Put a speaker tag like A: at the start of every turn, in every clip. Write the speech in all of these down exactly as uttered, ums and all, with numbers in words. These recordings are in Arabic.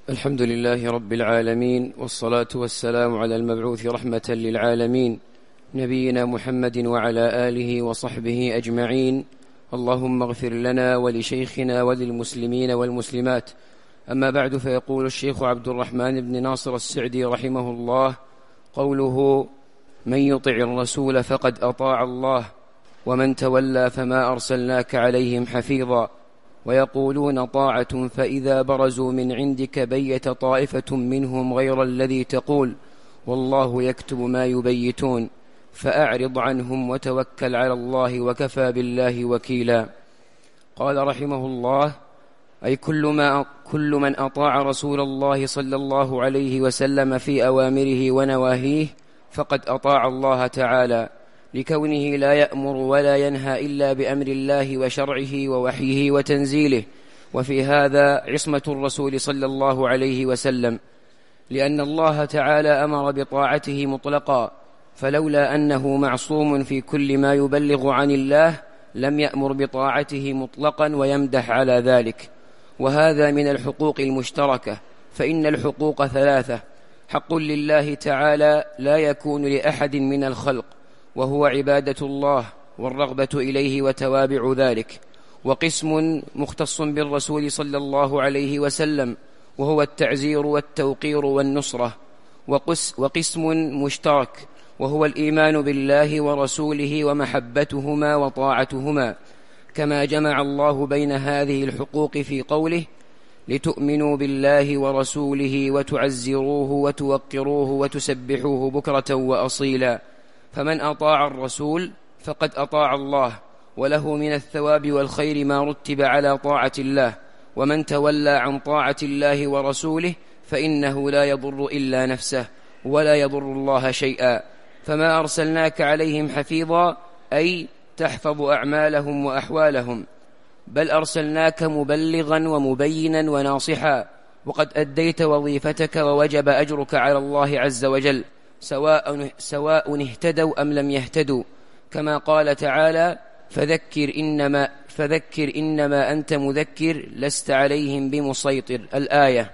A: الحمد لله رب العالمين، والصلاة والسلام على المبعوث رحمة للعالمين نبينا محمد وعلى آله وصحبه أجمعين. اللهم اغفر لنا ولشيخنا وللمسلمين والمسلمات. أما بعد، فيقول الشيخ عبد الرحمن بن ناصر السعدي رحمه الله: قوله من يطع الرسول فقد أطاع الله ومن تولى فما أرسلناك عليهم حفيظا. ويقولون طاعة فإذا برزوا من عندك بيت طائفة منهم غير الذي تقول والله يكتب ما يبيتون فأعرض عنهم وتوكل على الله وكفى بالله وكيلا. قال رحمه الله: أي كل, ما كل من أطاع رسول الله صلى الله عليه وسلم في أوامره ونواهيه فقد أطاع الله تعالى، لكونه لا يأمر ولا ينهى إلا بأمر الله وشرعه ووحيه وتنزيله. وفي هذا عصمة الرسول صلى الله عليه وسلم، لأن الله تعالى أمر بطاعته مطلقا، فلولا أنه معصوم في كل ما يبلغ عن الله لم يأمر بطاعته مطلقا ويمدح على ذلك. وهذا من الحقوق المشتركة، فإن الحقوق ثلاثة: حق لله تعالى لا يكون لأحد من الخلق وهو عبادة الله والرغبة إليه وتوابع ذلك، وقسم مختص بالرسول صلى الله عليه وسلم وهو التعزير والتوقير والنصرة، وقسم مشترك وهو الإيمان بالله ورسوله ومحبتهما وطاعتهما، كما جمع الله بين هذه الحقوق في قوله: لتؤمنوا بالله ورسوله وتعزروه وتوقروه وتسبحوه بكرة وأصيلا. فمن أطاع الرسول فقد أطاع الله، وله من الثواب والخير ما رتب على طاعة الله. ومن تولى عن طاعة الله ورسوله فإنه لا يضر إلا نفسه ولا يضر الله شيئا. فما أرسلناك عليهم حفيظا أي تحفظ أعمالهم وأحوالهم، بل أرسلناك مبلغا ومبينا وناصحا، وقد أديت وظيفتك ووجب أجرك على الله عز وجل، سواء, سواء اهتدوا أم لم يهتدوا، كما قال تعالى: فذكر إنما, فذكر إنما أنت مذكر لست عليهم بمسيطر، الآية.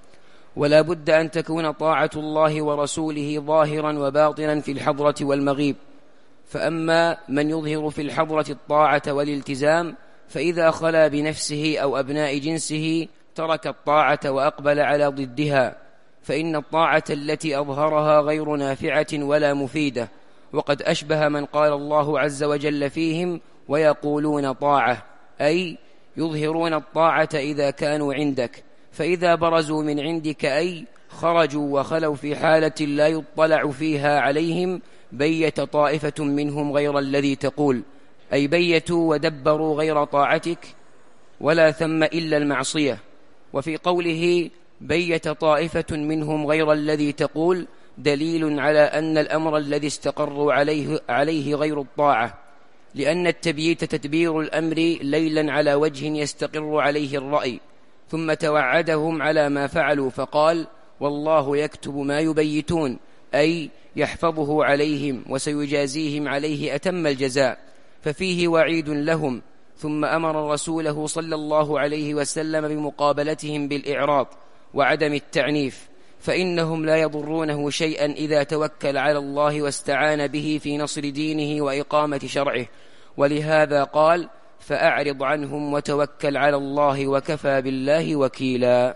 A: ولا بد أن تكون طاعة الله ورسوله ظاهرا وباطنا في الحضرة والمغيب. فأما من يظهر في الحضرة الطاعة والالتزام فإذا خلا بنفسه أو أبناء جنسه ترك الطاعة وأقبل على ضدها، فإن الطاعة التي أظهرها غير نافعة ولا مفيدة، وقد أشبه من قال الله عز وجل فيهم: ويقولون طاعة، أي يظهرون الطاعة إذا كانوا عندك، فإذا برزوا من عندك أي خرجوا وخلوا في حالة لا يطلع فيها عليهم بيت طائفة منهم غير الذي تقول، أي بيتوا ودبروا غير طاعتك ولا ثم إلا المعصية. وفي قوله بيت طائفة منهم غير الذي تقول دليل على أن الأمر الذي استقروا عليه, عليه غير الطاعة، لأن التبييت تدبير الأمر ليلا على وجه يستقر عليه الرأي، ثم توعدهم على ما فعلوا فقال: والله يكتب ما يبيتون، أي يحفظه عليهم وسيجازيهم عليه أتم الجزاء، ففيه وعيد لهم. ثم أمر رسوله صلى الله عليه وسلم بمقابلتهم بالإعراض وعدم التعنيف، فإنهم لا يضرونه شيئا إذا توكل على الله واستعان به في نصر دينه وإقامة شرعه. ولهذا قال: فأعرض عنهم وتوكل على الله وكفى بالله وكيلا.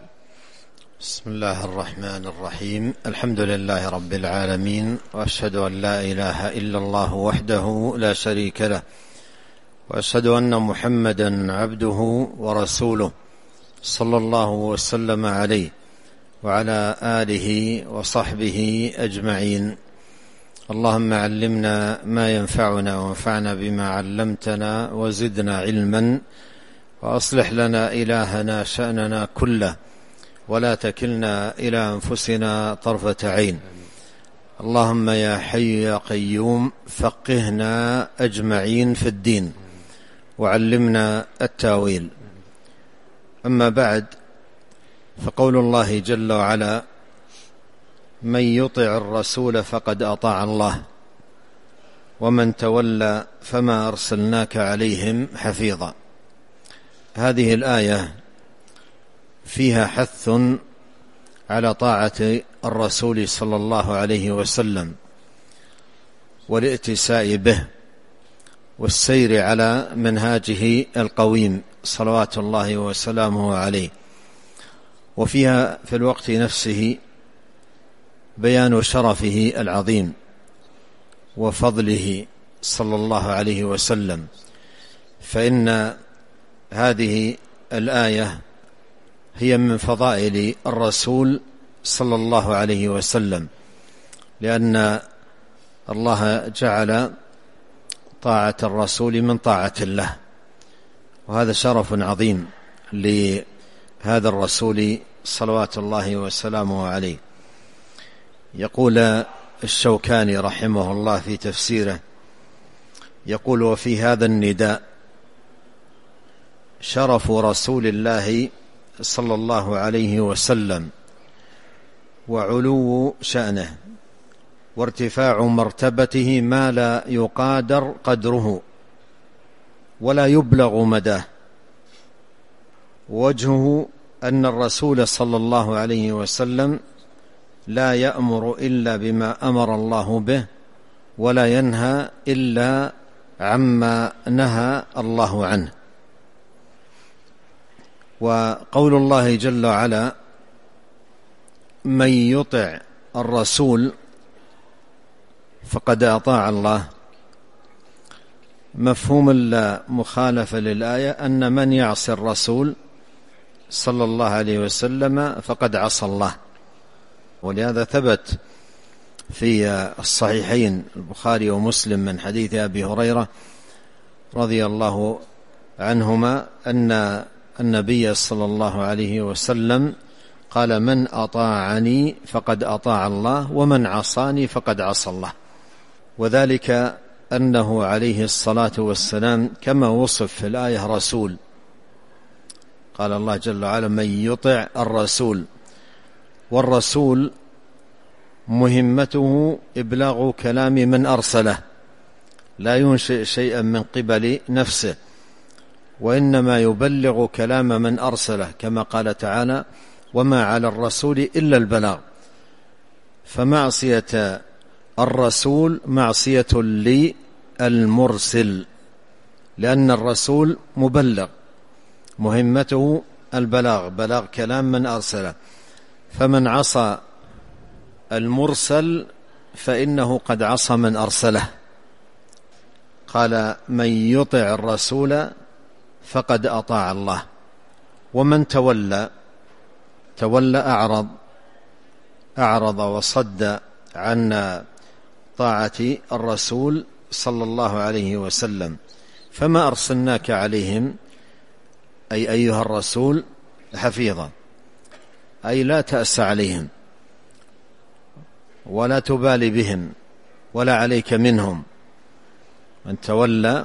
B: بسم الله الرحمن الرحيم. الحمد لله رب العالمين، وأشهد أن لا إله إلا الله وحده لا شريك له، وأشهد أن محمدا عبده ورسوله صلى الله وسلم عليه وعلى آله وصحبه أجمعين. اللهم علمنا ما ينفعنا وانفعنا بما علمتنا وزدنا علما، وأصلح لنا إلهنا شأننا كله، ولا تكلنا إلى أنفسنا طرفة عين. اللهم يا حي يا قيوم فقهنا أجمعين في الدين وعلمنا التاويل. أما بعد، فقول الله جل وعلا: من يطع الرسول فقد أطاع الله ومن تولى فما أرسلناك عليهم حفيظا. هذه الآية فيها حث على طاعة الرسول صلى الله عليه وسلم والائتساء به والسير على منهاجه القويم صلوات الله وسلامه عليه. وفيها في الوقت نفسه بيان شرفه العظيم وفضله صلى الله عليه وسلم، فإن هذه الآية هي من فضائل الرسول صلى الله عليه وسلم، لأن الله جعل طاعة الرسول من طاعة الله، وهذا شرف عظيم لهذا الرسول صلوات الله وسلامه عليه. يقول الشوكاني رحمه الله في تفسيره، يقول: وفي هذا النداء شرف رسول الله صلى الله عليه وسلم وعلو شأنه وارتفاع مرتبته ما لا يقادر قدره ولا يبلغ مداه. وجهه أن الرسول صلى الله عليه وسلم لا يأمر إلا بما أمر الله به ولا ينهى إلا عما نهى الله عنه. وقول الله جل وعلا: من يطع الرسول فقد أطاع الله، مفهوم المخالفة للآية أن من يعصي الرسول صلى الله عليه وسلم فقد عصى الله. ولهذا ثبت في الصحيحين البخاري ومسلم من حديث أبي هريرة رضي الله عنهما أن النبي صلى الله عليه وسلم قال: من أطاعني فقد أطاع الله ومن عصاني فقد عصى الله. وذلك أنه عليه الصلاة والسلام كما وصف في الآية رسول، قال الله جل وعلا: من يطع الرسول، والرسول مهمته إبلاغ كلام من أرسله، لا ينشئ شيئا من قبل نفسه، وإنما يبلغ كلام من أرسله، كما قال تعالى: وما على الرسول إلا البلاغ. فمعصية الرسول معصية للمرسل، لأن الرسول مبلغ، مهمته البلاغ، بلاغ كلام من أرسله. فمن عصى المرسل فإنه قد عصى من أرسله. قال: من يطع الرسول فقد أطاع الله. ومن تولى تولى أعرض أعرض وصد عن طاعة الرسول صلى الله عليه وسلم. فما أرسلناك عليهم، أي أيها الرسول، حفيظا، أي لا تأس عليهم ولا تبالي بهم ولا عليك منهم. من تولى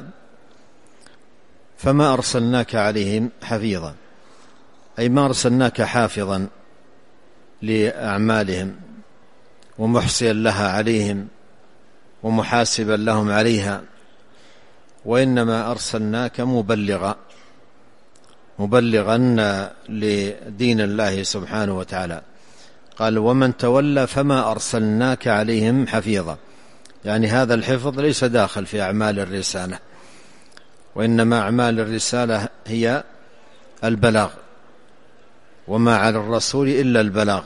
B: فما أرسلناك عليهم حفيظا، أي ما أرسلناك حافظا لأعمالهم ومحصيا لها عليهم ومحاسبا لهم عليها، وإنما أرسلناك مبلغا مبلغا لدين الله سبحانه وتعالى. قال: ومن تولى فما أرسلناك عليهم حفيظا، يعني هذا الحفظ ليس داخل في أعمال الرسالة، وإنما أعمال الرسالة هي البلاغ، وما على الرسول إلا البلاغ.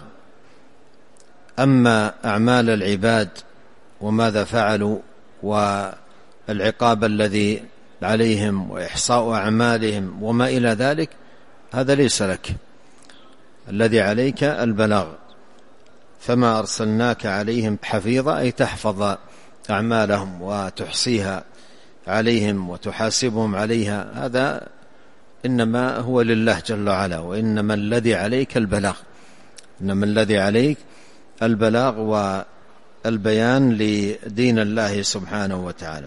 B: أما أعمال العباد وماذا فعلوا والعقاب الذي عليهم وإحصاء أعمالهم وما إلى ذلك، هذا ليس لك، الذي عليك البلاغ. فما أرسلناك عليهم حفيظا، أي تحفظ أعمالهم وتحصيها عليهم وتحاسبهم عليها، هذا إنما هو لله جل وعلا. وإنما الذي عليك البلاغ، إنما الذي عليك البلاغ والبيان لدين الله سبحانه وتعالى.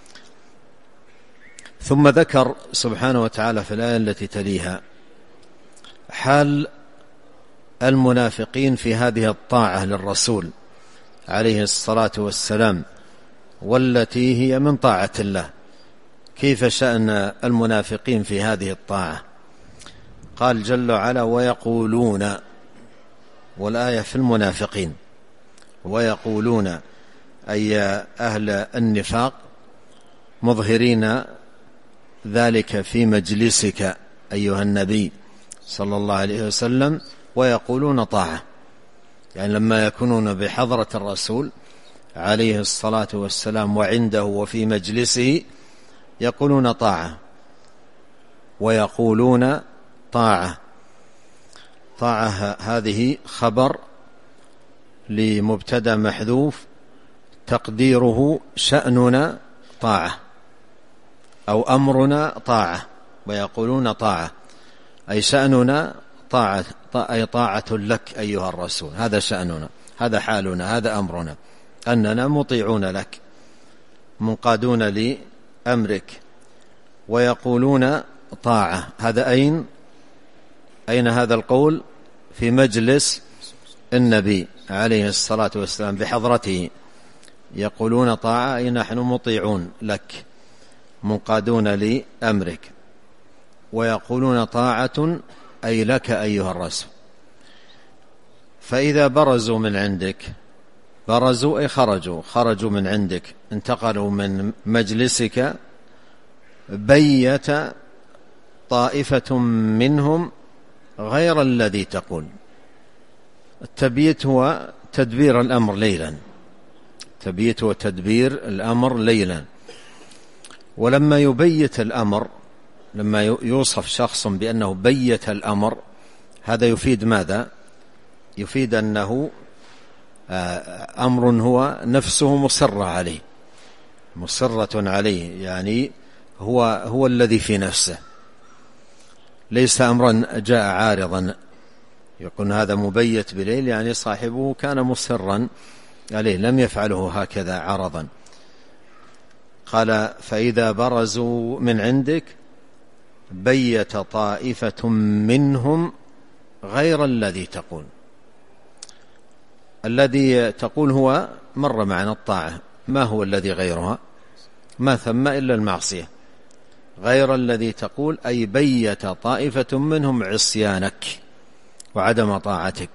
B: ثم ذكر سبحانه وتعالى في الآية التي تليها حال المنافقين في هذه الطاعة للرسول عليه الصلاة والسلام، والتي هي من طاعة الله. كيف شأن المنافقين في هذه الطاعة؟ قال جل وعلا: ويقولون، والآية في المنافقين. ويقولون أي أهل النفاق مظهرين ذلك في مجلسك أيها النبي صلى الله عليه وسلم، ويقولون طاعة، يعني لما يكونون بحضرة الرسول عليه الصلاة والسلام وعنده وفي مجلسه يقولون طاعة ويقولون طاعة. طاعة هذه خبر لمبتدأ محذوف تقديره شأننا طاعة أو أمرنا طاعة. ويقولون طاعة أي شأننا طاعة، أي طاعة لك أيها الرسول، هذا شأننا، هذا حالنا، هذا أمرنا، أننا مطيعون لك منقادون لأمرك. ويقولون طاعة، هذا أين أين هذا القول؟ في مجلس النبي عليه الصلاة والسلام بحضرته، يقولون طاعة أي نحن مطيعون لك منقادون لأمرك. ويقولون طاعة أي لك أيها الرسول. فإذا برزوا من عندك، برزوا أي خرجوا، خرجوا من عندك، انتقلوا من مجلسك، بيت طائفة منهم غير الذي تقول. التبييت هو تدبير الأمر ليلا، تبييت هو تدبير الأمر ليلا. ولما يبيت الأمر، لما يوصف شخص بأنه بيت الأمر، هذا يفيد ماذا؟ يفيد أنه أمر هو نفسه مصرة عليه، مصرة عليه، يعني هو هو الذي في نفسه، ليس أمرا جاء عارضا يكون هذا مبيت بليل، يعني صاحبه كان مصرا عليه لم يفعله هكذا عرضا. قال فإذا برزوا من عندك بيت طائفة منهم غير الذي تقول. الذي تقول هو مر معنا الطاعة، ما هو الذي غيرها؟ ما ثم إلا المعصية. غير الذي تقول أي بيت طائفة منهم عصيانك وعدم طاعتك.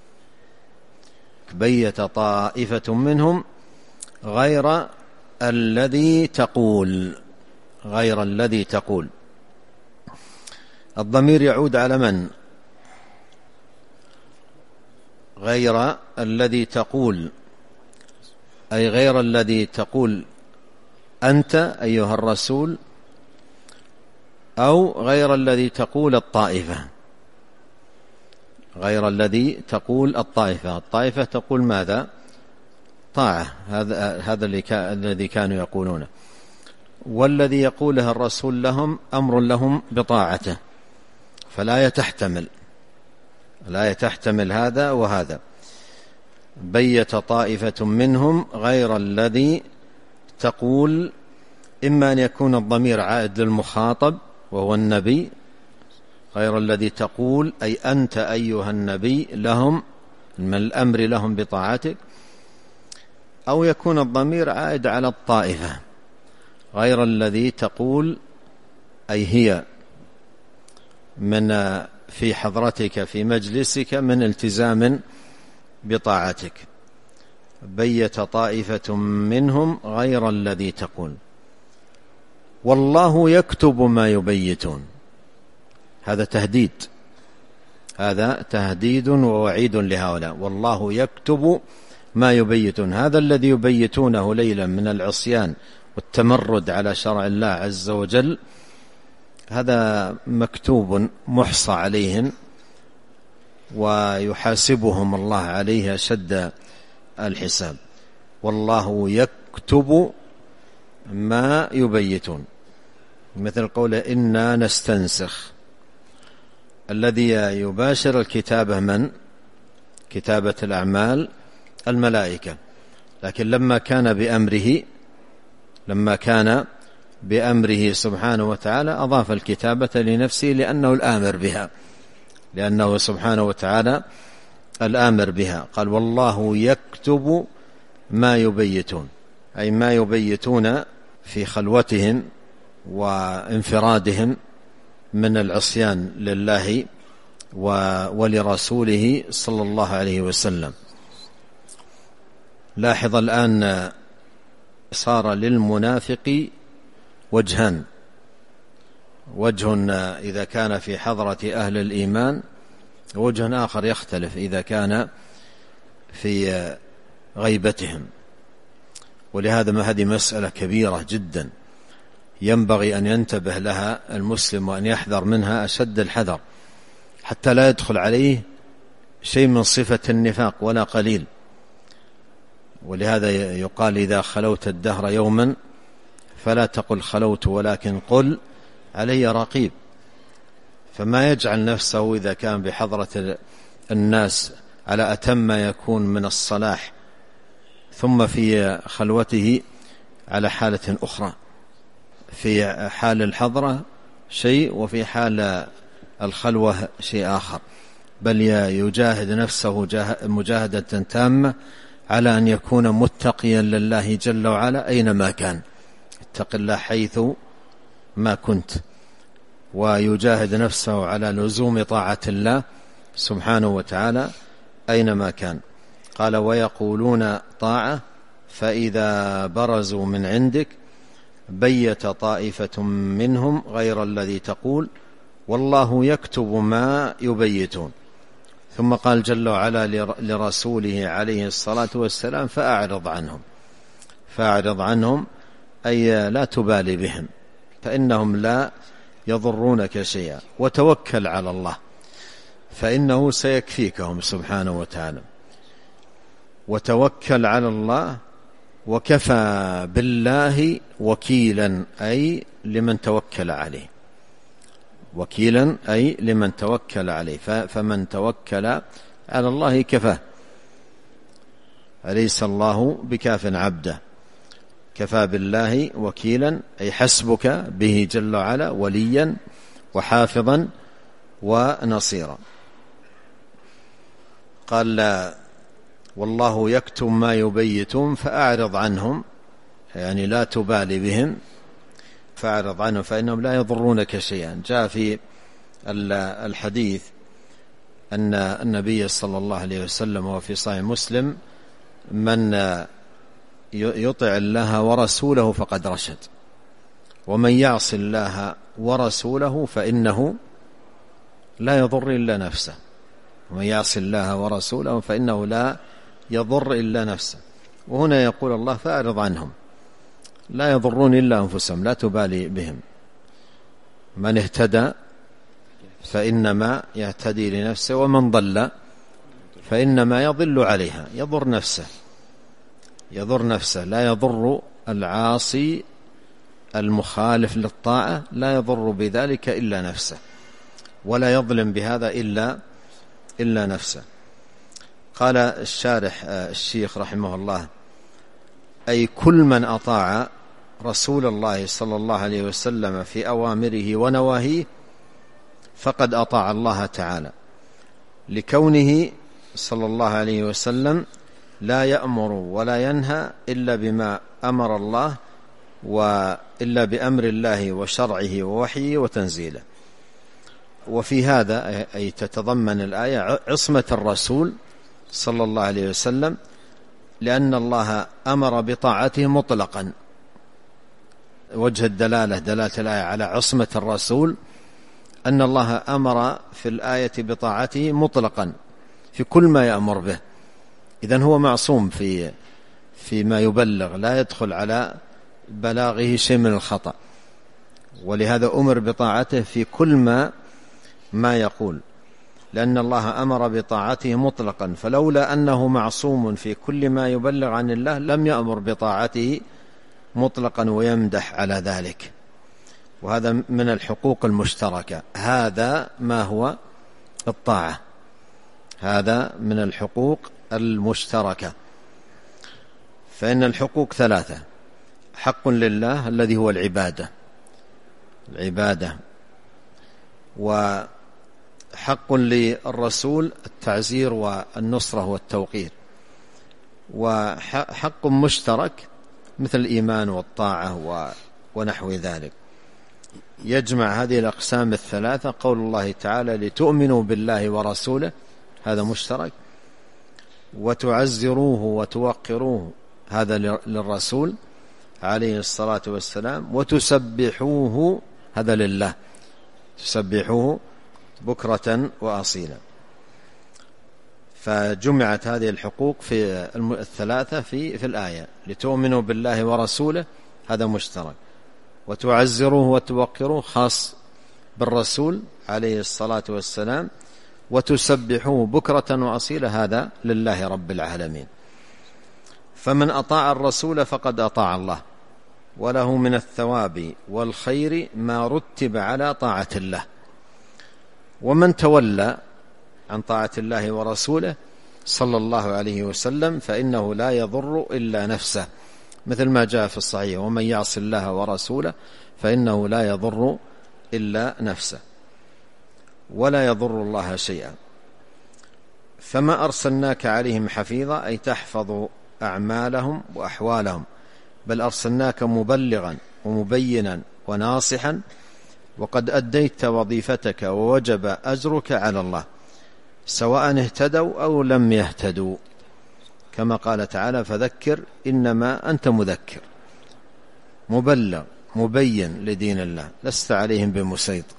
B: بيت طائفة منهم غير الذي تقول، غير الذي تقول. الضمير يعود على من؟ غير الذي تقول أي غير الذي تقول أنت أيها الرسول، أو غير الذي تقول الطائفة. غير الذي تقول الطائفة، الطائفة تقول ماذا؟ طاعة، هذا هذا الذي كانوا يقولونه. والذي يقوله الرسول لهم أمر لهم بطاعته، فالآية تحتمل، الآية تحتمل هذا وهذا. بيت طائفة منهم غير الذي تقول، إما أن يكون الضمير عائد للمخاطب وهو النبي، غير الذي تقول أي أنت أيها النبي لهم من الأمر لهم بطاعتك، أو يكون الضمير عائد على الطائفة، غير الذي تقول أي هي من في حضرتك في مجلسك من التزام بطاعتك. بيت طائفة منهم غير الذي تقول والله يكتب ما يبيتون. هذا تهديد، هذا تهديد ووعيد لهؤلاء. والله يكتب ما يبيتون، هذا الذي يبيتونه ليلا من العصيان والتمرد على شرع الله عز وجل، هذا مكتوب محصى عليهم ويحاسبهم الله عليه أشد الحساب. والله يكتب ما يبيتون، مثل قوله إنا نستنسخ. الذي يباشر الكتابة من؟ كتابة الأعمال الملائكة، لكن لما كان بأمره لما كان بأمره سبحانه وتعالى أضاف الكتابة لنفسه لأنه الآمر بها، لأنه سبحانه وتعالى الآمر بها. قال والله يكتب ما يبيتون، أي ما يبيتون في خلوتهم وانفرادهم من العصيان لله ولرسوله صلى الله عليه وسلم. لاحظ الآن صار للمنافق وجهان، وجه إذا كان في حضرة أهل الإيمان، وجه آخر يختلف إذا كان في غيبتهم. ولهذا ما هذه مسألة كبيرة جدا ينبغي أن ينتبه لها المسلم وأن يحذر منها أشد الحذر، حتى لا يدخل عليه شيء من صفة النفاق ولا قليل. ولهذا يقال إذا خلوت الدهر يوما فلا تقل خلوت، ولكن قل علي رقيب. فما يجعل نفسه إذا كان بحضرة الناس على أتم ما يكون من الصلاح، ثم في خلوته على حالة أخرى، في حال الحضرة شيء وفي حال الخلوة شيء آخر، بل يجاهد نفسه مجاهدة تامة على أن يكون متقيا لله جل وعلا أينما كان. اتق الله حيث ما كنت، ويجاهد نفسه على لزوم طاعة الله سبحانه وتعالى أينما كان. قال ويقولون طاعة فإذا برزوا من عندك بيت طائفة منهم غير الذي تقول والله يكتب ما يبيتون. ثم قال جل وعلا لرسوله عليه الصلاة والسلام فأعرض عنهم. فأعرض عنهم أي لا تبالي بهم، فإنهم لا يضرونك شيئا، وتوكل على الله فإنه سيكفيكهم سبحانه وتعالى. وتوكل على الله وكفى بالله وكيلا، أي لمن توكل عليه. وكيلا أي لمن توكل عليه، فمن توكل على الله كفاه. أليس الله بكاف عبده؟ كفى بالله وكيلا أي حسبك به جل وعلا وليا وحافظا ونصيرا. قال والله يكتب ما يبيتون فأعرض عنهم، يعني لا تبالي بهم، فأعرض عنهم فإنهم لا يضرونك شيئا. جاء في الحديث أن النبي صلى الله عليه وسلم وفي صحيح مسلم من يطع الله ورسوله فقد رشد، ومن يعص الله ورسوله فإنه لا يضر إلا نفسه. ومن يعص الله ورسوله فإنه لا يضر إلا نفسه. وهنا يقول الله فأعرض عنهم، لا يضرون إلا أنفسهم، لا تبالي بهم. من اهتدى فإنما يهتدي لنفسه، ومن ضل فإنما يضل عليها، يضر نفسه يضر نفسه لا يضر العاصي المخالف للطاعة، لا يضر بذلك إلا نفسه، ولا يظلم بهذا إلا إلا نفسه. قال الشارح الشيخ رحمه الله أي كل من أطاع رسول الله صلى الله عليه وسلم في أوامره ونواهيه فقد أطاع الله تعالى، لكونه صلى الله عليه وسلم لا يأمر ولا ينهى إلا بما أمر الله، وإلا بأمر الله وشرعه ووحيه وتنزيله. وفي هذا أي تتضمن الآية عصمة الرسول صلى الله عليه وسلم، لأن الله أمر بطاعته مطلقا. وجه الدلالة دلالة الآية على عصمة الرسول أن الله أمر في الآية بطاعته مطلقا في كل ما يأمر به. إذن هو معصوم في فيما يبلغ، لا يدخل على بلاغه شيء من الخطأ، ولهذا أمر بطاعته في كل ما ما يقول، لأن الله أمر بطاعته مطلقا. فلولا أنه معصوم في كل ما يبلغ عن الله لم يأمر بطاعته مطلقا ويمدح على ذلك. وهذا من الحقوق المشتركة، هذا ما هو الطاعة، هذا من الحقوق المشتركة. فإن الحقوق ثلاثة: حق لله الذي هو العبادة العبادة وحق للرسول التعزير والنصرة والتوقير، وحق مشترك مثل الإيمان والطاعة ونحو ذلك. يجمع هذه الأقسام الثلاثة قول الله تعالى لتؤمنوا بالله ورسوله، هذا مشترك، وتعزروه وتوقروه، هذا للرسول عليه الصلاة والسلام، وتسبحوه، هذا لله، تسبحوه بكرة وأصيلا. فجمعت هذه الحقوق في الثلاثة في في الآية، لتؤمنوا بالله ورسوله هذا مشترك، وتعزروه وتوقروه خاص بالرسول عليه الصلاة والسلام، وتسبحوه بكرة وأصيلا هذا لله رب العالمين. فمن أطاع الرسول فقد أطاع الله، وله من الثواب والخير ما رتب على طاعة الله. ومن تولى عن طاعة الله ورسوله صلى الله عليه وسلم فإنه لا يضر إلا نفسه، مثل ما جاء في الصحيح: ومن يعص الله ورسوله فإنه لا يضر إلا نفسه ولا يضر الله شيئا. فما أرسلناك عليهم حفيظا، أي تحفظ أعمالهم وأحوالهم، بل أرسلناك مبلغا ومبينا وناصحا، وقد أديت وظيفتك ووجب أجرك على الله، سواء اهتدوا أو لم يهتدوا، كما قال تعالى: فذكر إنما أنت مذكر، مبلغ مبين لدين الله، لست عليهم بمسيطر.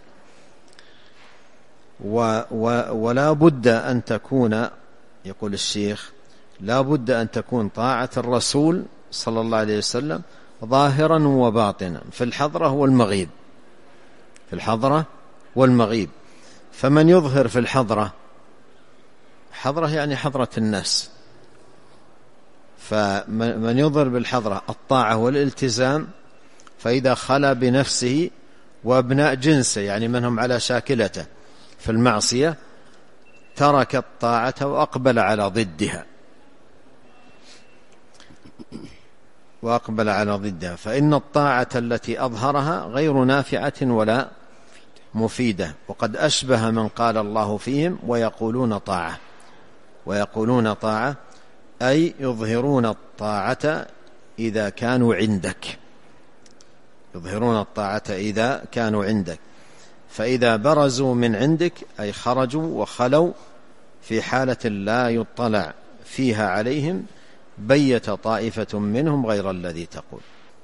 B: و و ولا بد أن تكون، يقول الشيخ، لا بد أن تكون طاعة الرسول صلى الله عليه وسلم ظاهرا وباطنا، في الحضرة والمغيب، في الحضرة والمغيب. فمن يظهر في الحضرة، حضرة يعني حضرة الناس، فمن يظهر بالحضرة الطاعة والالتزام، فإذا خلا بنفسه وابناء جنسه، يعني من هم على شاكلته في المعصية، ترك الطاعة وأقبل على ضدها وأقبل على ضدها فإن الطاعة التي أظهرها غير نافعة ولا مفيدة. وقد أشبه من قال الله فيهم: ويقولون طاعة، ويقولون طاعة أي يظهرون الطاعة إذا كانوا عندك، يظهرون الطاعة إذا كانوا عندك، فإذا برزوا من عندك أي خرجوا وخلوا في حالة لا يطلع فيها عليهم، بيت طائفة منهم غير الذي تقول.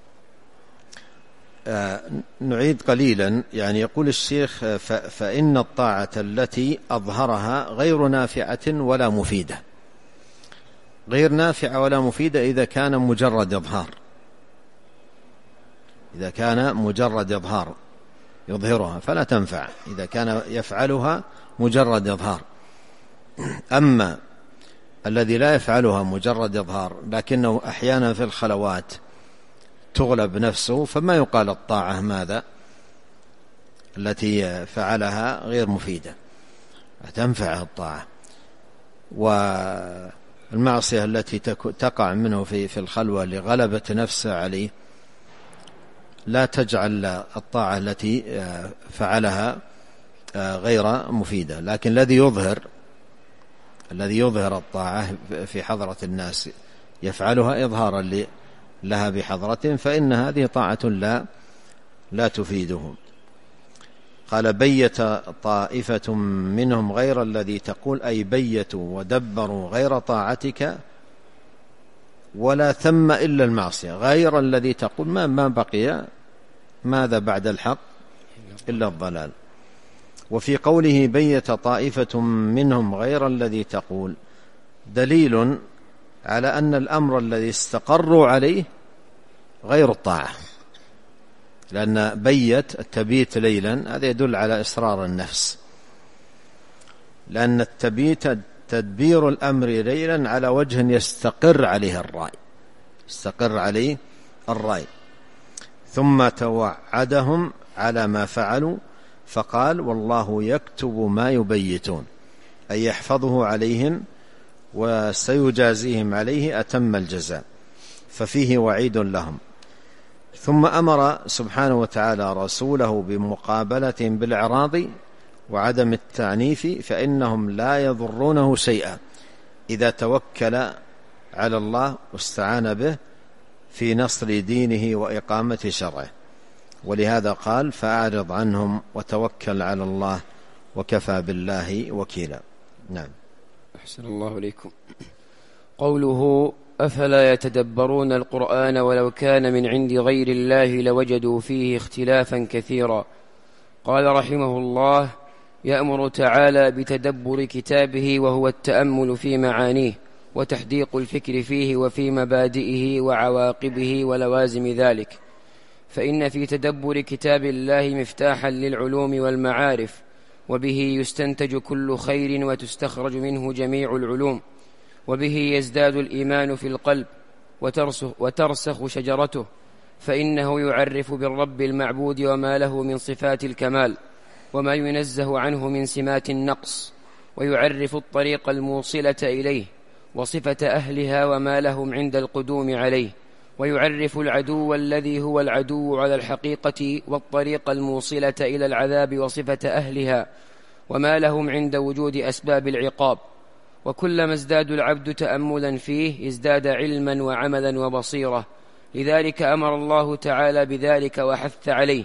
B: آه نعيد قليلا، يعني يقول الشيخ: فإن الطاعة التي أظهرها غير نافعة ولا مفيدة، غير نافعة ولا مفيدة إذا كان مجرد إظهار، إذا كان مجرد إظهار يظهرها فلا تنفع، إذا كان يفعلها مجرد إظهار. أما الذي لا يفعلها مجرد إظهار لكنه أحيانا في الخلوات تغلب نفسه، فما يقال الطاعة ماذا التي فعلها غير مفيدة، تنفعه الطاعة. والمعصية التي تقع منه في في الخلوة لغلبة نفسه عليه لا تجعل الطاعة التي فعلها غير مفيدة. لكن الذي يظهر الذي يظهر الطاعة في حضرة الناس يفعلها إظهارا لها بحضرة، فإن هذه طاعة لا لا تفيدهم. قال: بيت طائفة منهم غير الذي تقول، أي بيتوا ودبروا غير طاعتك، ولا ثم إلا المعصية. غير الذي تقول ما ما بقي ماذا بعد الحق إلا الضلال. وفي قوله بيت طائفة منهم غير الذي تقول دليل على أن الأمر الذي استقروا عليه غير الطاعة، لأن بيت التبيت ليلا هذا يدل على إصرار النفس، لأن التبيت تدبير الأمر ليلا على وجه يستقر عليه الرأي، يستقر عليه الرأي. ثم توعدهم على ما فعلوا فقال: والله يكتب ما يبيتون، أي يحفظه عليهم وسيجازيهم عليه أتم الجزاء، ففيه وعيد لهم. ثم أمر سبحانه وتعالى رسوله بمقابلتهم بالإعراض وعدم التعنيف، فإنهم لا يضرونه شيئا إذا توكل على الله واستعان به في نصر دينه وإقامة شرعه. ولهذا قال فأعرض عنهم وتوكل على الله وكفى بالله وكيلا. نعم.
A: أحسن الله إليكم. قوله أفلا يتدبرون القرآن ولو كان من عند غير الله لوجدوا فيه اختلافا كثيرا. قال رحمه الله يأمر تعالى بتدبر كتابه وهو التأمل في معانيه وتحديق الفكر فيه وفي مبادئه وعواقبه ولوازم ذلك، فإن في تدبر كتاب الله مفتاحا للعلوم والمعارف، وبه يستنتج كل خير وتستخرج منه جميع العلوم، وبه يزداد الإيمان في القلب وترسخ, وترسخ شجرته، فإنه يعرف بالرب المعبود وما له من صفات الكمال وما ينزه عنه من سمات النقص، ويعرف الطريق الموصلة إليه وصفة أهلها وما لهم عند القدوم عليه، ويعرف العدو الذي هو العدو على الحقيقة والطريق الموصلة إلى العذاب وصفة أهلها وما لهم عند وجود أسباب العقاب. وكلما ازداد العبد تأملا فيه ازداد علما وعملا وبصيرة، لذلك أمر الله تعالى بذلك وحث عليه،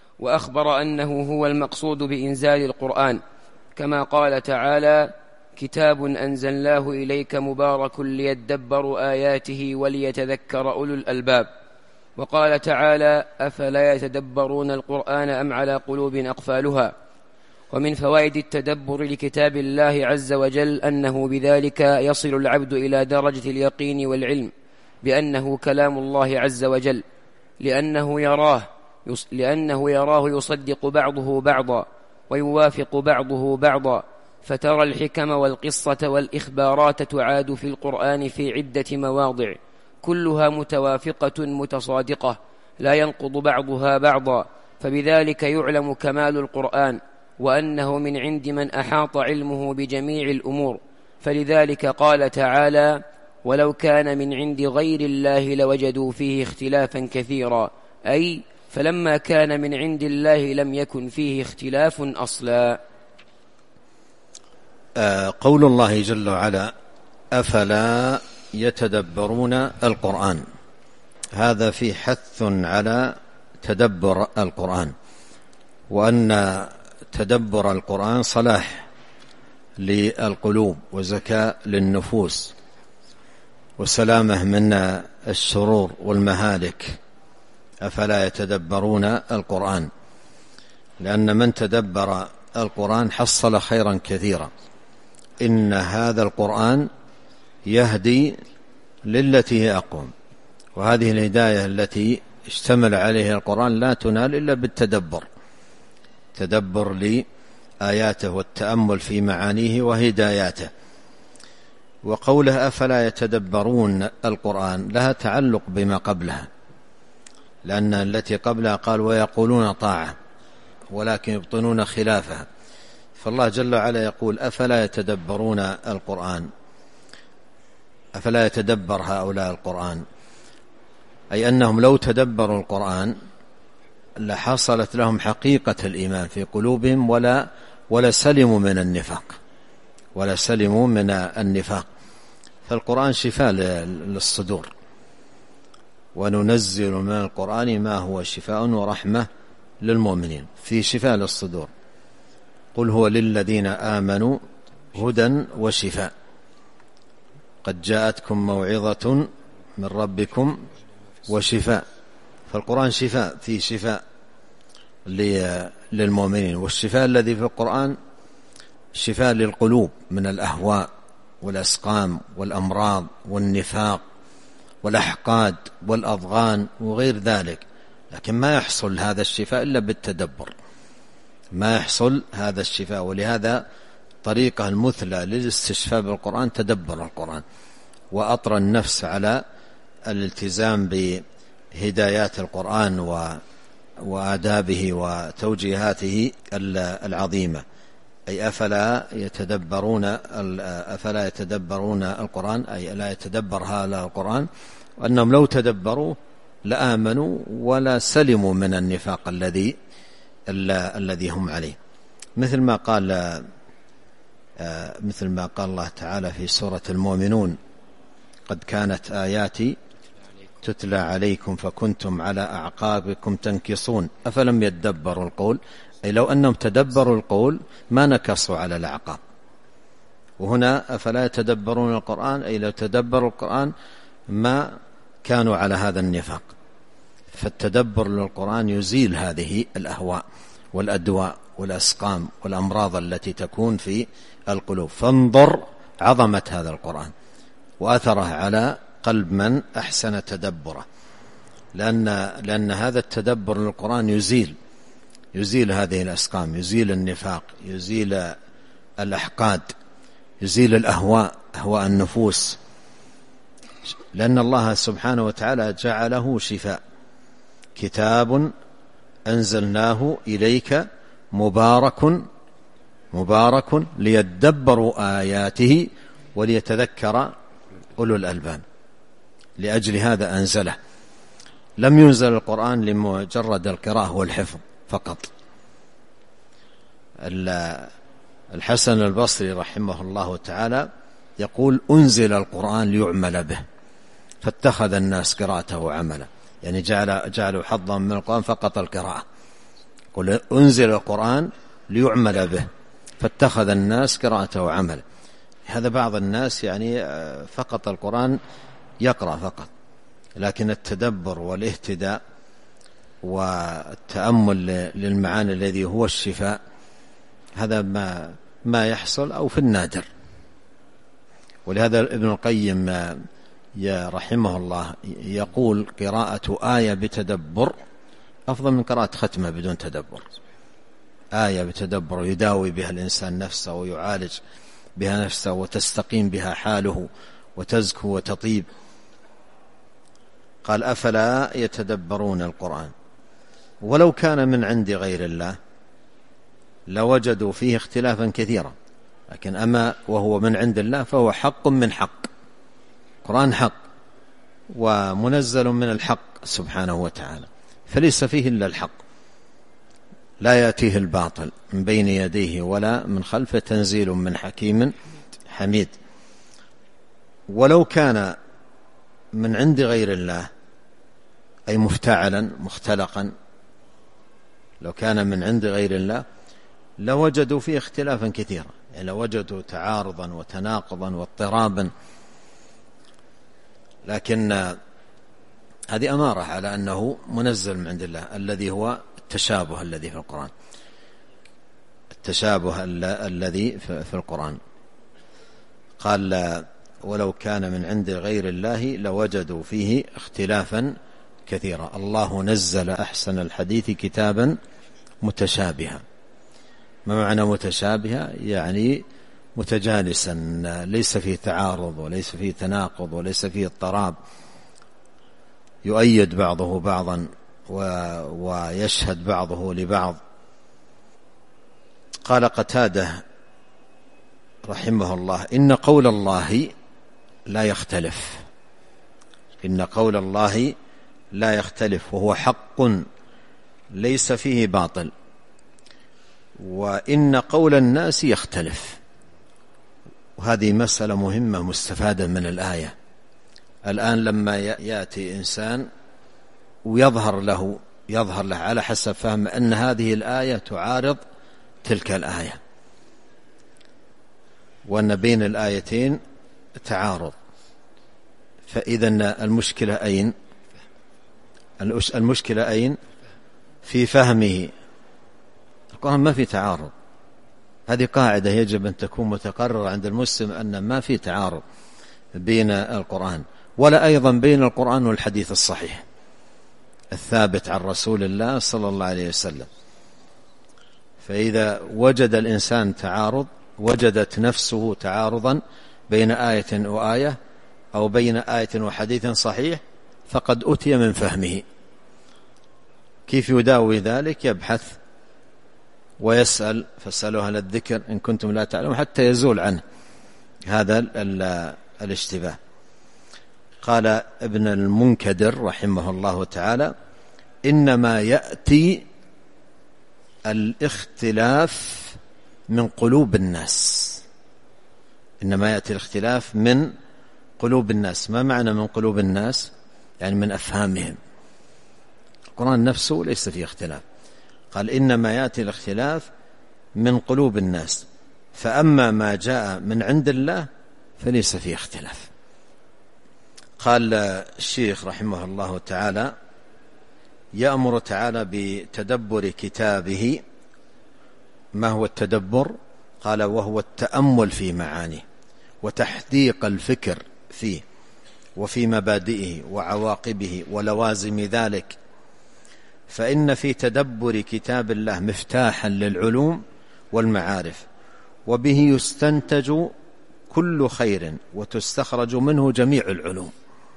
A: وأخبر أنه هو المقصود بإنزال القرآن، كما قال تعالى كتاب أنزلناه إليك مبارك ليدبروا آياته وليتذكر أولو الألباب. وقال تعالى أفلا يتدبرون القرآن أم على قلوب أقفالها. ومن فوائد التدبر لكتاب الله عز وجل أنه بذلك يصل العبد إلى درجة اليقين والعلم بأنه كلام الله عز وجل، لأنه يراه لأنه يراه يصدق بعضه بعضا ويوافق بعضه بعضا، فترى الحكم والقصة والإخبارات تعاد في القرآن في عدة مواضع كلها متوافقة متصادقة لا ينقض بعضها بعضا، فبذلك يعلم كمال القرآن وأنه من عند من أحاط علمه بجميع الأمور. فلذلك قال تعالى ولو كان من عند غير الله لوجدوا فيه اختلافا كثيرا، أي فلما كان من عند الله لم يكن فيه اختلاف أصلا.
B: قول الله جل وعلا أفلا يتدبرون القرآن، هذا في حث على تدبر القرآن، وأن تدبر القرآن صلاح للقلوب وزكاة للنفوس وسلامة من الشرور والمهالك. أفلا يتدبرون القرآن، لأن من تدبر القرآن حصل خيرا كثيرا. إن هذا القرآن يهدي للتي هي أقوم، وهذه الهداية التي اشتمل عليها القرآن لا تنال إلا بالتدبر، تدبر لآياته والتأمل في معانيه وهداياته. وقوله أفلا يتدبرون القرآن لها تعلق بما قبلها، لأن التي قبلها قال ويقولون طاعة ولكن يبطنون خلافها، فالله جل وعلا يقول أفلا يتدبرون القرآن، أفلا يتدبر هؤلاء القرآن، أي أنهم لو تدبروا القرآن لحصلت لهم حقيقة الإيمان في قلوبهم ولا ولا سلموا من النفاق ولا سلموا من النفاق. فالقرآن شفاء للصدور، وننزل من القرآن ما هو شفاء ورحمة للمؤمنين، في شفاء للصدور. قل هو للذين آمنوا هدى وشفاء، قد جاءتكم موعظة من ربكم وشفاء. فالقرآن شفاء، في شفاء للمؤمنين، والشفاء الذي في القرآن شفاء للقلوب من الأهواء والأسقام والأمراض والنفاق والأحقاد والأضغان وغير ذلك. لكن ما يحصل هذا الشفاء إلا بالتدبر، ما يحصل هذا الشفاء. ولهذا طريقة المثلى للاستشفاء بالقرآن تدبر القرآن، وأطر النفس على الالتزام بهدايات القرآن وآدابه وتوجيهاته العظيمة. أي أفلا يتدبرون أفلا يتدبرون القرآن، أي لا يتدبر هذا القرآن، وأنهم لو تدبروا لآمنوا ولا سلموا من النفاق الذي الذي هم عليه. مثل ما قال مثل ما قال الله تعالى في سورة المؤمنون قد كانت آياتي تتلى عليكم فكنتم على أعقابكم تنكصون أفلم يدبروا القول، أي لو أنهم تدبروا القول ما نكصوا على الأعقاب. وهنا أفلا يتدبرون القرآن، أي لو تدبروا القرآن ما كانوا على هذا النفاق. فالتدبر للقرآن يزيل هذه الأهواء والأدواء والأسقام والأمراض التي تكون في القلوب. فانظر عظمة هذا القرآن وأثره على قلب من أحسن تدبره، لأن, لأن هذا التدبر للقرآن يزيل يزيل هذه الأسقام، يزيل النفاق، يزيل الأحقاد، يزيل الأهواء، أهواء النفوس، لأن الله سبحانه وتعالى جعله شفاء. كتاب أنزلناه إليك مبارك مبارك ليدبروا آياته وليتذكر أولو الألباب. لأجل هذا أنزله، لم ينزل القرآن لمجرد القراءة والحفظ فقط. الحسن البصري رحمه الله تعالى يقول أنزل القرآن ليعمل به، فاتخذ الناس قراءته عملا، يعني جعل جعلوا حظا من القرآن فقط القراءة. قل أنزل القرآن ليعمل به فاتخذ الناس قراءته عملا. هذا بعض الناس يعني فقط القرآن يقرأ فقط، لكن التدبر والاهتداء والتأمل للمعاني الذي هو الشفاء هذا ما ما يحصل أو في النادر. ولهذا ابن القيم يا رحمه الله يقول قراءة آية بتدبر أفضل من قراءة ختمة بدون تدبر. آية بتدبر يداوي بها الإنسان نفسه ويعالج بها نفسه وتستقيم بها حاله وتزكو وتطيب. قال أفلا يتدبرون القرآن ولو كان من عند غير الله لوجدوا فيه اختلافا كثيرا، لكن أما وهو من عند الله فهو حق من حق. القرآن حق ومنزل من الحق سبحانه وتعالى، فليس فيه إلا الحق، لا يأتيه الباطل من بين يديه ولا من خلفه، تنزيل من حكيم حميد. ولو كان من عند غير الله أي مفتعلا مختلقا، لو كان من عند غير الله لوجدوا فيه اختلافا كثيرا، يعني لوجدوا تعارضا وتناقضا واضطرابا. لكن هذه أمارة على أنه منزل من عند الله، الذي هو التشابه الذي في القرآن، التشابه الذي في القرآن. قال ولو كان من عند غير الله لوجدوا فيه اختلافا كثيرا. الله نزل أحسن الحديث كتابا متشابها. ما معنى متشابها؟ يعني متجانسا، ليس فيه تعارض وليس فيه تناقض وليس فيه اضطراب، يؤيد بعضه بعضا ويشهد بعضه لبعض. قال قتادة رحمه الله إن قول الله لا يختلف، إن قول الله لا يختلف وهو حق ليس فيه باطل، وإن قول الناس يختلف. وهذه مسألة مهمة مستفادة من الآية. الآن لما يأتي إنسان ويظهر له يظهر له على حسب فهم أن هذه الآية تعارض تلك الآية، وأن بين الآيتين تعارض، فإذا المشكلة أين؟ المشكلة أين؟ في فهمه. القرآن ما في تعارض، هذه قاعدة يجب أن تكون متقررة عند المسلم، أن ما في تعارض بين القرآن ولا أيضا بين القرآن والحديث الصحيح الثابت عن رسول الله صلى الله عليه وسلم. فإذا وجد الإنسان تعارض، وجدت نفسه تعارضا بين آية وآية أو بين آية وحديث صحيح، فقد أتي من فهمه. كيف يداوي ذلك؟ يبحث ويسأل، فاسألوا أهل الذكر إن كنتم لا تعلمون، حتى يزول عنه هذا الاشتباه. قال ابن المنكدر رحمه الله تعالى إنما يأتي الاختلاف من قلوب الناس، إنما يأتي الاختلاف من قلوب الناس. ما معنى من قلوب الناس؟ يعني من أفهامهم. القرآن نفسه ليس فيه اختلاف، قال إنما يأتي الاختلاف من قلوب الناس، فأما ما جاء من عند الله فليس فيه اختلاف. قال الشيخ رحمه الله تعالى: يأمر تعالى بتدبر كتابه. ما هو التدبر؟ قال: وهو التأمل في معانيه وتحديق الفكر فيه وفي مبادئه وعواقبه ولوازم ذلك، فإن في تدبر كتاب الله مفتاحا للعلوم والمعارف، وبه يستنتج كل خير وتستخرج منه جميع العلوم،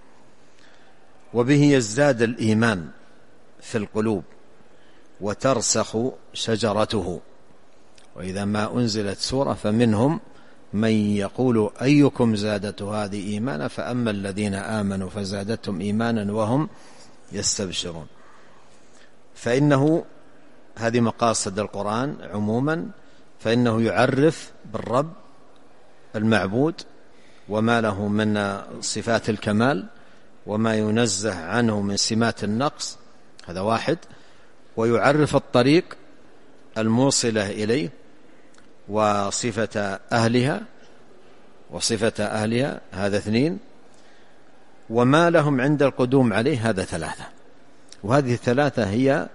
B: وبه يزداد الإيمان في القلوب وترسخ شجرته. وإذا ما أنزلت سورة فمنهم من يقول أيكم زادته هذه إيمانا، فأما الذين آمنوا فزادتهم إيمانا وهم يستبشرون. فإنه هذه مقاصد القرآن عموما، فإنه يعرف بالرب المعبود وما له من صفات الكمال وما ينزه عنه من سمات النقص، هذا واحد، ويعرف الطريق الموصلة إليه وصفة أهلها وصفة أهلها، هذا اثنين، وما لهم عند القدوم عليه، هذا ثلاثة. وهذه الثلاثة هي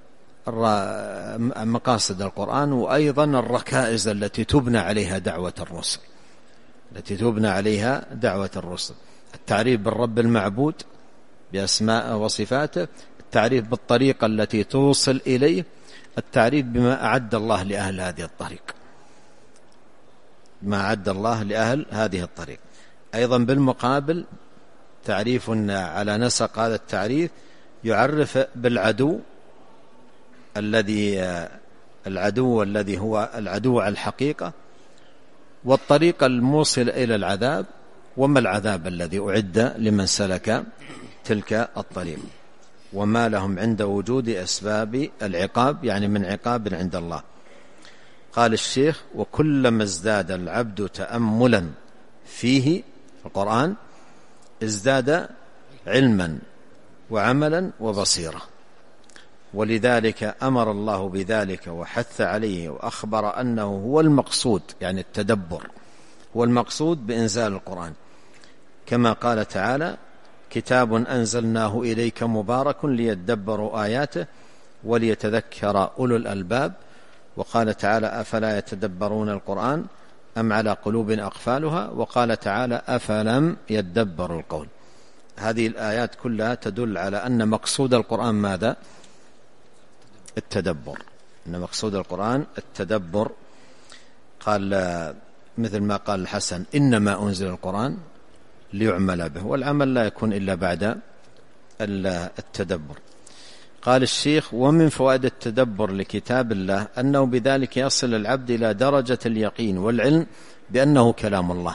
B: مقاصد القرآن، وأيضا الركائز التي تبنى عليها دعوة الرسل التي تبنى عليها دعوة الرسل: التعريف بالرب المعبود بأسماء وصفاته، التعريف بالطريقة التي توصل إليه، التعريف بما أعد الله لأهل هذه الطريق ما أعد الله لأهل هذه الطريق. أيضا بالمقابل تعريف على نسق هذا التعريف يعرف بالعدو الذي العدو الذي هو العدو على الحقيقة، والطريق الموصل إلى العذاب، وما العذاب الذي أعد لمن سلك تلك الطريق، وما لهم عند وجود أسباب العقاب، يعني من عقاب عند الله. قال الشيخ: وكلما ازداد العبد تأملا فيه القرآن ازداد علما وعملا وبصيرة، ولذلك أمر الله بذلك وحث عليه وأخبر أنه هو المقصود، يعني التدبر هو المقصود بإنزال القرآن، كما قال تعالى: كتاب أنزلناه إليك مبارك ليدبروا آياته وليتذكر أولو الألباب. وقال تعالى: أفلا يتدبرون القرآن أم على قلوب أقفالها. وقال تعالى: أفلم يدبروا القول. هذه الآيات كلها تدل على أن مقصود القرآن ماذا؟ التدبر، أن مقصود القرآن التدبر. قال مثل ما قال الحسن: إنما أنزل القرآن ليعمل به، والعمل لا يكون إلا بعد التدبر. قال الشيخ: ومن فوائد التدبر لكتاب الله أنه بذلك يصل العبد إلى درجة اليقين والعلم بأنه كلام الله،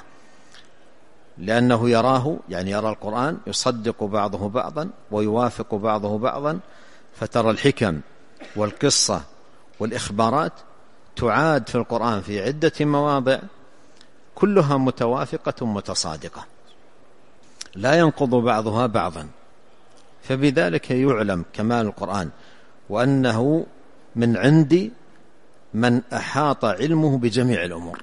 B: لأنه يراه، يعني يرى القرآن يصدق بعضه بعضا ويوافق بعضه بعضا، فترى الحكم والقصة والإخبارات تعاد في القرآن في عدة مواضع كلها متوافقة متصادقة، لا ينقض بعضها بعضا، فبذلك يعلم كمال القرآن وأنه من عند من أحاط علمه بجميع الأمور.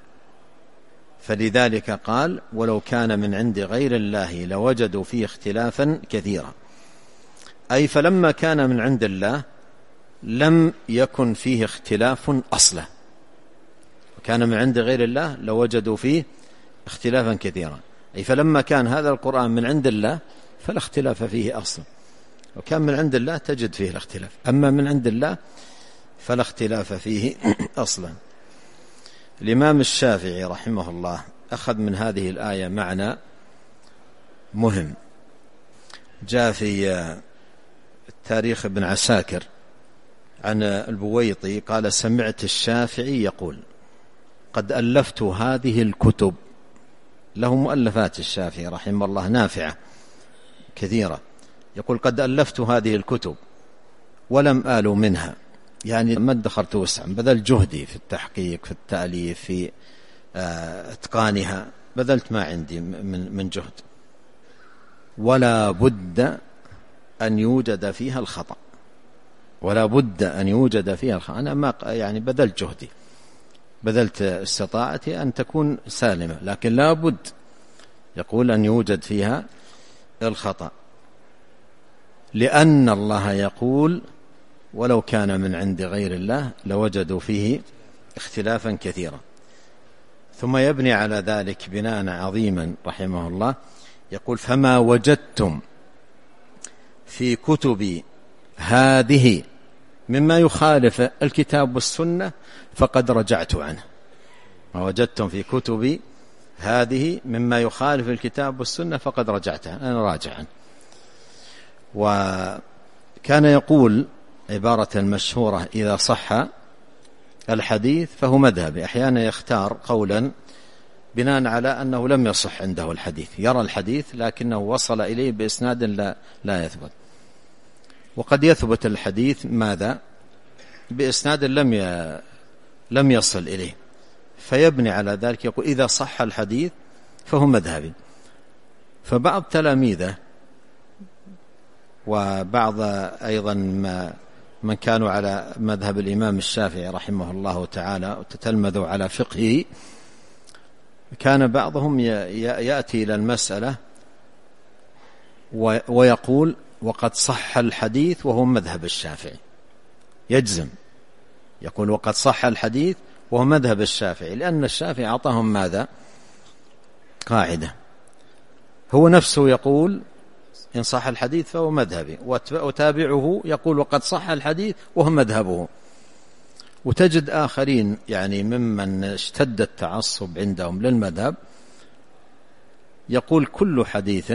B: فلذلك قال: ولو كان من عند غير الله لوجدوا فيه اختلافا كثيرا، أي فلما كان من عند الله لم يكن فيه اختلاف أصلا، وكان من عند غير الله لوجدوا فيه اختلافا كثيرا، أي فلما كان هذا القرآن من عند الله فلا اختلاف فيه أصلا، وكان من عند الله تجد فيه الاختلاف، أما من عند الله فلا اختلاف فيه أصلا. الإمام الشافعي رحمه الله أخذ من هذه الآية معنى مهم، جاء في التاريخ ابن عساكر عن البويطي قال: سمعت الشافعي يقول: قد ألفت هذه الكتب. له مؤلفات الشافعي رحمه الله نافعة كثيرة، يقول: قد ألفت هذه الكتب ولم آل منها، يعني ما ادخرت وسعا، بذل جهدي في التحقيق في التأليف في اتقانها، بذلت ما عندي من من جهد، ولا بد أن يوجد فيها الخطأ، ولا بد أن يوجد فيها الخطأ. أنا ما يعني بذلت جهدي، بذلت استطاعتي أن تكون سالمة، لكن لا بد يقول أن يوجد فيها الخطأ، لأن الله يقول ولو كان من عند غير الله لوجدوا فيه اختلافا كثيرا. ثم يبني على ذلك بناء عظيما رحمه الله، يقول فما وجدتم في كتب هذه مما يخالف الكتاب والسنة فقد رجعت عنه. ما وجدتم في كتب هذه مما يخالف الكتاب والسنة فقد رجعت عنه، أنا راجع عنه. وكان يقول عبارة مشهورة إذا صح الحديث فهو مذهبي. أحيانا يختار قولا بناء على أنه لم يصح عنده الحديث، يرى الحديث لكنه وصل إليه بإسناد لا, لا يثبت. وقد يثبت الحديث ماذا بإسناد لم ي... لم يصل إليه، فيبني على ذلك يقول إذا صح الحديث فهو مذهبي. فبعض تلاميذه وبعض أيضا ما من كانوا على مذهب الإمام الشافعي رحمه الله تعالى وتتلمذوا على فقهه، كان بعضهم يأتي إلى المسألة ويقول وقد صح الحديث وهو مذهب الشافعي، يجزم يقول وقد صح الحديث وهو مذهب الشافعي، لأن الشافعي أعطاهم ماذا؟ قاعدة. هو نفسه يقول إن صح الحديث فهو مذهبي، وتابعه يقول وقد صح الحديث وهو مذهبه. وتجد آخرين يعني ممن اشتد التعصب عندهم للمذهب يقول كل حديث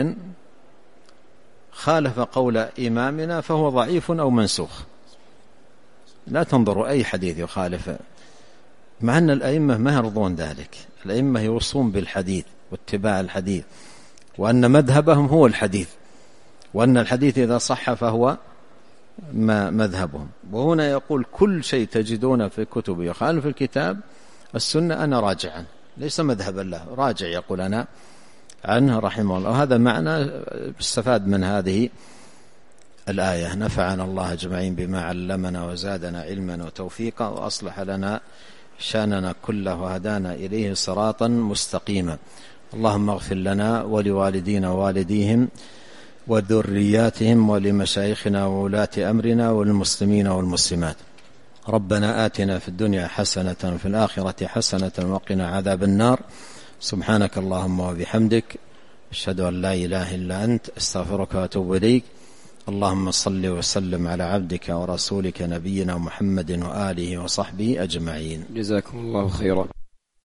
B: خالف قول إمامنا فهو ضعيف أو منسوخ. لا تنظروا أي حديث يخالف، مع أن الأئمة ما يرضون ذلك. الأئمة يوصون بالحديث واتباع الحديث، وأن مذهبهم هو الحديث، وأن الحديث إذا صح فهو ما مذهبهم. وهنا يقول كل شيء تجدون في كتب يخالف الكتاب السنة أنا راجع عنه، ليس مذهبا له، راجع يقول أنا عنه رحمه الله. وهذا معنى استفاد من هذه الآية. نفعنا الله أجمعين بما علمنا وزادنا علما وتوفيقا وأصلح لنا شأننا كله وهدانا إليه صراطا مستقيما. اللهم اغفر لنا ولوالدينا ووالديهم وذرياتهم ولمشايخنا وولاة أمرنا والمسلمين والمسلمات. ربنا آتنا في الدنيا حسنة وفي الآخرة حسنة وقنا عذاب النار. سبحانك اللهم وبحمدك أشهد أن لا إله إلا أنت أستغفرك وأتوب إليك. اللهم صل وسلم على عبدك ورسولك نبينا محمد وآله وصحبه أجمعين.
A: جزاكم الله خيرا.